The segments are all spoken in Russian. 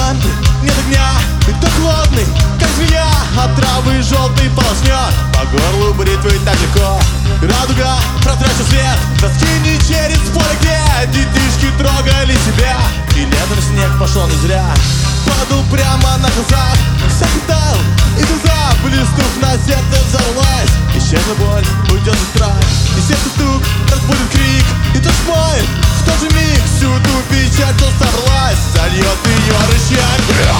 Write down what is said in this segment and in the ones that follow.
лампы, нет огня, и тот холодный, как змея, от травы желтый полоснет по горлу бритвой так легко. Радуга прозрачный свет раскинет через поле, где детишки трогали себя, и летом снег пошел не зря. Падал прямо на глазах, всякий таял, и глаза, блеснув на сердце, взорвалась. Исчезла боль, уйдет и страх, и сердце стук, разбудит крик, и тот смоет в тот же миг всю ту печаль, что собралась, сольет ее рычаг.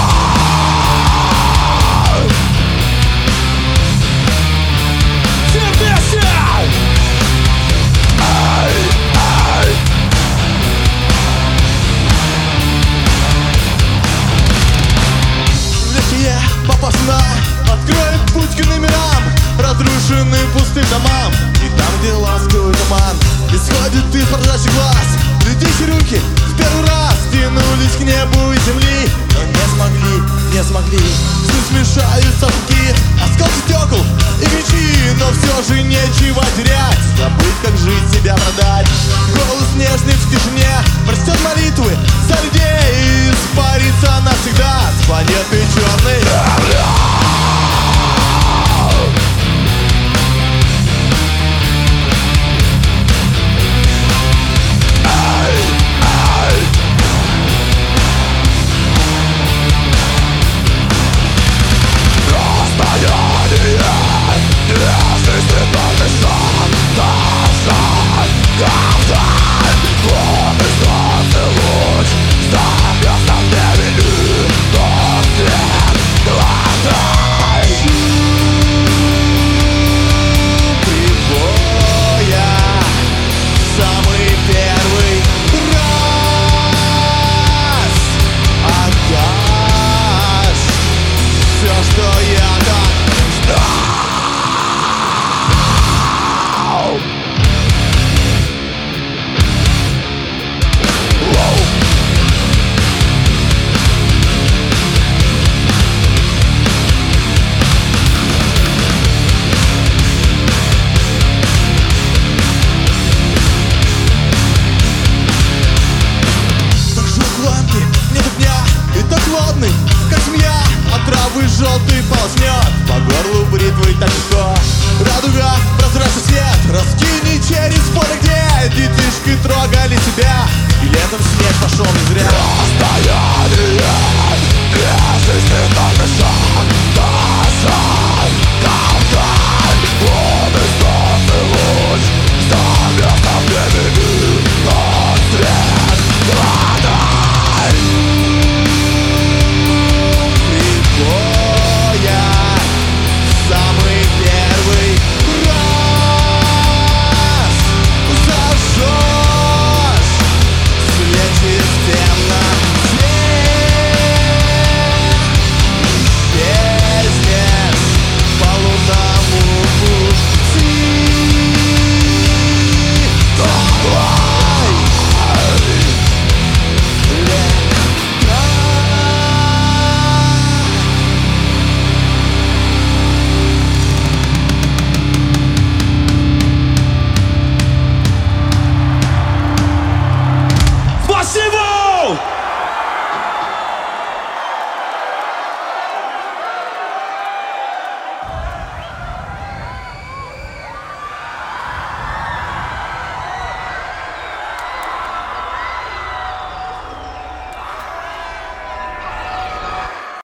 Попасна откроет путь к номерам, разрушенным пустым домам. И там, где ласковый туман исходит из прозрачных глаз, летящие руки в первый раз тянулись к небу и земли, но не смогли. Сны смешаются в руки, осколки стекол и мечи, но все же нечего терять, забыть, как жить, себя продать. Голос нежный в тишине простет молитвы за людей и испарится навсегда с планеты черной. Как змея от травы желтый полоснет по горлу бритвой так легко. Радуга, прозрачный свет раскинет через поле, где детишки трогали себя,